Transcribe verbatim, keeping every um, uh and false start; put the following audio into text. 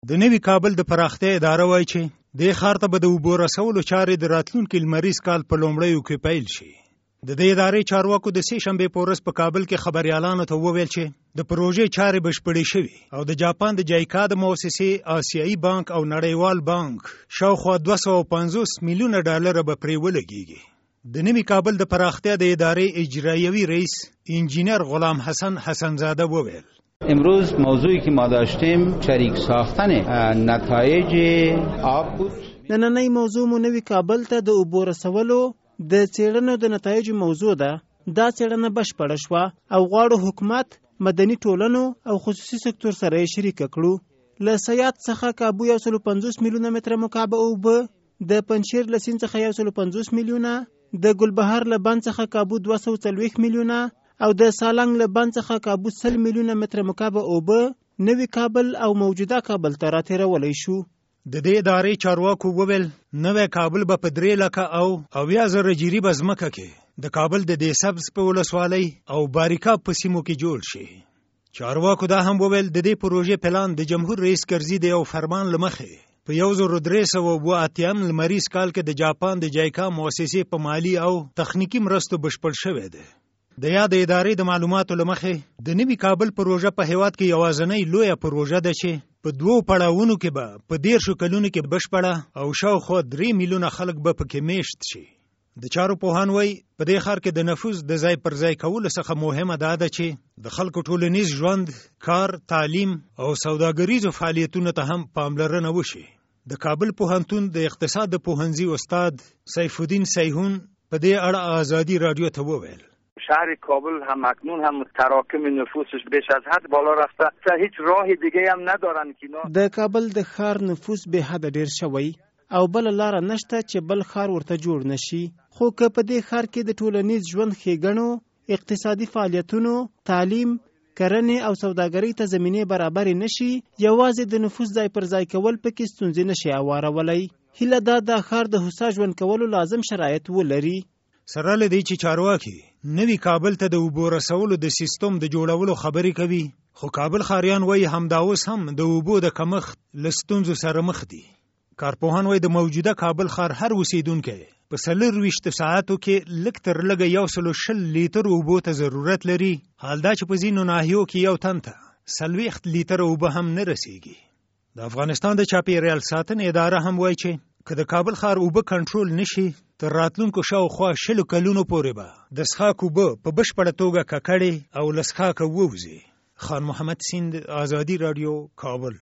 د نوي کابل د پراختیا اداره وایي چې دې ښار ته به د اوبو رسولو چارې د راتلونکي لمریز کال په لومړیو کې پیل شي. د دې ادارې چارواکو د سې شنبې په ورځ په کابل کې خبریالانو ته وویل چې د پروژې چارې بشپړې شوي او د جاپان د جایکا د مؤسسې آسیایي بانک او نړیوال بانک شاوخوا دوه سوه پنځوس میلیونه ډالر به پرې ولګېږي. د نوي کابل د پراختیا د ادارې اجرایوي رئیس انجینر غلام حسن حسنزاده وویل امروز موضوعی که ما داشتیم شریک ساختن نتایج آب بود. نننۍ موضوع مو نوي کابل ته د اوبو رسولو د څېړنو د نتایجو موضوع ده. دا څېړنه بشپړه شوه او غواړو حکومت، مدني ټولنو او خصوصي سکتور سره یې شریکه کړو. له سیات څخه کابو یو سلو پنځوس میلیونه متره مکعب اوبه، د پنجشیر له سیند څخه یو سلو پنځوس میلیونه، د ګلبهار له بند څخه کابو دوه سوه څلوېښت میلیونه او د سالنګ له بند څخه کابو سل میلیونه متره مکعب اوبه نوي کابل او موجوده کابل ته راتېرولی شو. د دې ادارې چارواکو وویل نوی کابل به په درې لکه او اویا زره جریبه ځمکه کې د کابل د دې سبز په ولسوالۍ او باریکاب په سیمو کې جوړ شي. چارواکو دا هم وویل د دې پروژې پلان د جمهور رئیس کرزي د یو فرمان له مخې په یو زر درې سوه اووه اتیایم لمریز کال کې د جاپان د جایکا مؤسسې په مالي او تخنیکي مرستو بشپړ شوی دی. د یاد ادارې د معلوماتو له مخې د نوي کابل پروژه په هیواد کې یوازینۍ لویه پروژه ده چې په دوو پړاوونو کې به په دیرشو کلونو کې بشپړه او شاوخوا درې میلیونه خلک به پکې میشت شي. د چارو پوهان وایي په دې ښار کې د نفوس د ځای پر ځای کولو څخه مهمه دا ده چې د خلکو ټولنیز ژوند، کار، تعلیم او سوداګریزو فعالیتونو ته هم پاملرنه وشي. د کابل پوهنتون د اقتصاد د پوهنځي استاد سیف الدین سیحون په دې اړه آزادي رادیو ته وویل شهر کابل هم اکنون هم تراکم نفوسش بیش از حد بالا رفته، هیچ راه دیگه هم ندارن که اینا. د کابل د ښار نفوس به حد ډیر شوی او بل لار نشته چې بل ښار ورته جوړ نشي. خو که په دې ښار کې د ټولنیز ژوند ښېګڼو، اقتصادي فعالیتونو، تعلیم، کرنې او سوداګرۍ ته زمینې برابرې نشي، یوازې د نفوس ځای پر ځای کول پکې ستونزې نشي هوارولی. هیله دا د ښار د هوسا ژوند کولو لازم شرایط ولري. سره له دې چې چارواکي نوي کابل ته د اوبو رسولو د سیستم د جوړولو خبرې کوي، خو کابل ښاریان وایي همدا اوس هم د اوبو د کمښت له ستونزو سره مخ دي. کارپوهان وایي د موجوده کابل ښار هر اوسیدونکی په څلرویشتو ساعتو کې لږ تر لږه یو سلو شل لیتر اوبو ته ضرورت لري، حال دا چې په ځینو ناحیو کې یو تن ته څلوېښت لیتره اوبه هم نه رسیږي. د افغانستان د چاپېریال ساتنې اداره هم وایي چې که د کابل ښار اوبه کنټرول نشي، تر راتلونکو شاوخوا شلو کلونو پورې به د څښاک اوبه په بشپړه توګه ککړې او له څښاکه ووځي. خان محمد سیند، آزادي رادیو، کابل.